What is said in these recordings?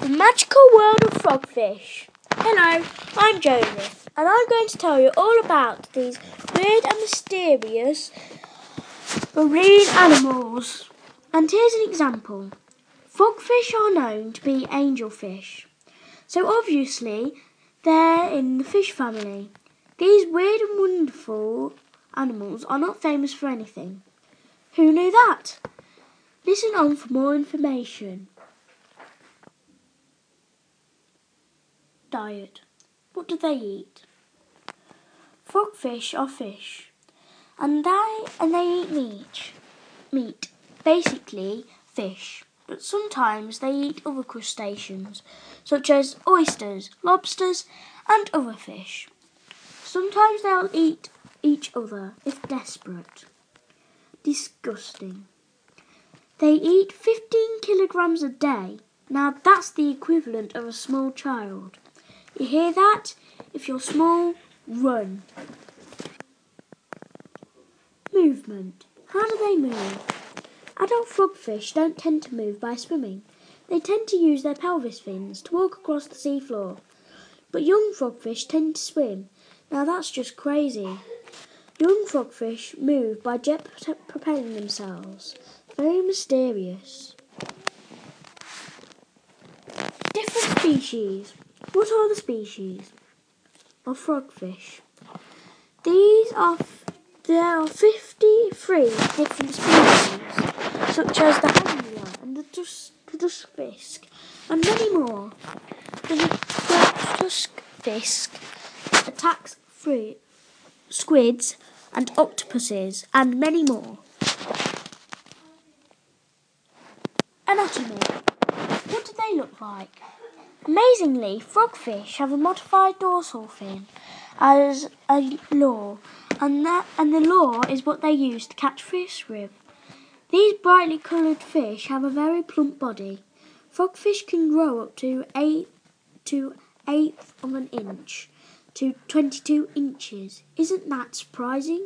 The magical world of frogfish. Hello, I'm Joseph, and I'm going to tell you all about these weird and mysterious marine animals. And here's an example. Frogfish are known to be angelfish, so obviously they're in the fish family. These weird and wonderful animals are not famous for anything. Who knew that? Listen on for more information. Diet. What do they eat? Frogfish are fish, and they eat meat, basically fish. But sometimes they eat other crustaceans, such as oysters, lobsters, and other fish. Sometimes they'll eat each other if desperate. Disgusting. They eat 15 kilograms a day. Now that's the equivalent of a small child. You hear that? If you're small, run. Movement. How do they move? Adult frogfish don't tend to move by swimming. They tend to use their pelvis fins to walk across the seafloor. But young frogfish tend to swim. Now that's just crazy. Young frogfish move by jet propelling themselves. Very mysterious. Different species. What are the species of frogfish? There are 53 different species, such as the angler and the duskfisk, and many more. The duskfisk attacks squids and octopuses, and many more. Anatomy. What do they look like? Amazingly, frogfish have a modified dorsal fin as a lure, and the lure is what they use to catch fish with. These brightly coloured fish have a very plump body. Frogfish can grow up to 1/8 of an inch to 22 inches. Isn't that surprising?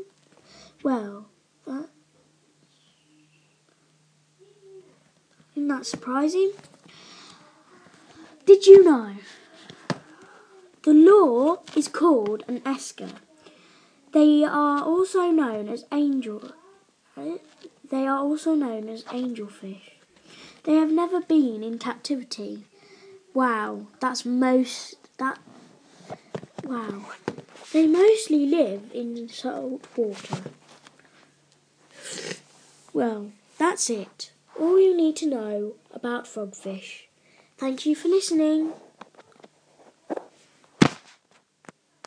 Isn't that surprising? Did you know? The lure is called an esker. They are also known as angelfish. They have never been in captivity. Wow. They mostly live in salt water. Well, that's it. All you need to know about frogfish. Thank you for listening.